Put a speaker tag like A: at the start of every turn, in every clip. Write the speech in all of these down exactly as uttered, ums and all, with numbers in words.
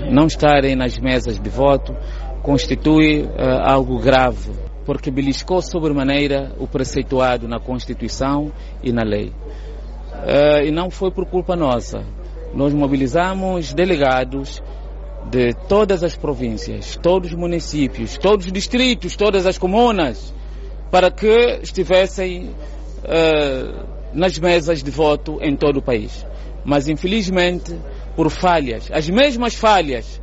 A: não estarem nas mesas de voto constitui uh, algo grave, porque beliscou sobremaneira o preceituado na Constituição e na lei. Uh, e não foi por culpa nossa. Nós mobilizamos delegados de todas as províncias, todos os municípios, todos os distritos, todas as comunas, para que estivessem uh, nas mesas de voto em todo o país. Mas, infelizmente, por falhas, as mesmas falhas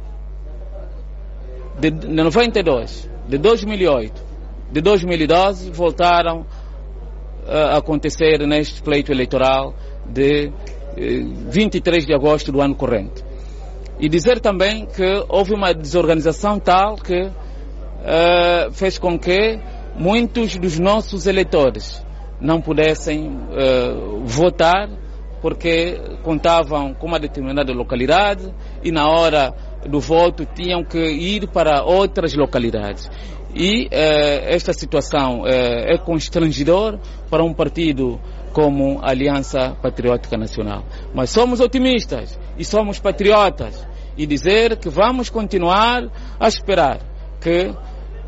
A: de noventa e dois, de dois mil e oito, de dois mil e doze, voltaram a acontecer neste pleito eleitoral de vinte e três de agosto do ano corrente. E dizer também que houve uma desorganização tal que uh, fez com que muitos dos nossos eleitores não pudessem uh, votar porque contavam com uma determinada localidade e na hora do voto tinham que ir para outras localidades. E uh, esta situação uh, é constrangedor para um partido como a Aliança Patriótica Nacional. Mas somos otimistas e somos patriotas e dizer que vamos continuar a esperar que uh,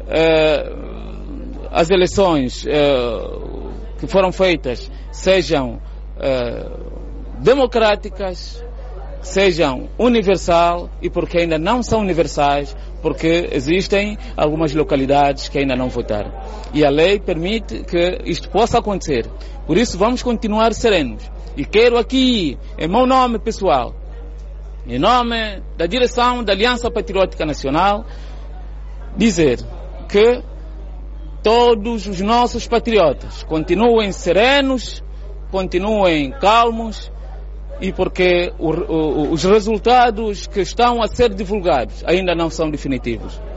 A: as eleições uh, que foram feitas sejam uh, democráticas, sejam universal, e porque ainda não são universais, porque existem algumas localidades que ainda não votaram. E a lei permite que isto possa acontecer. Por isso vamos continuar serenos. E quero aqui, em meu nome pessoal, em nome da direção da Aliança Patriótica Nacional, dizer que todos os nossos patriotas continuem serenos, continuem calmos, e porque o, o, os resultados que estão a ser divulgados ainda não são definitivos.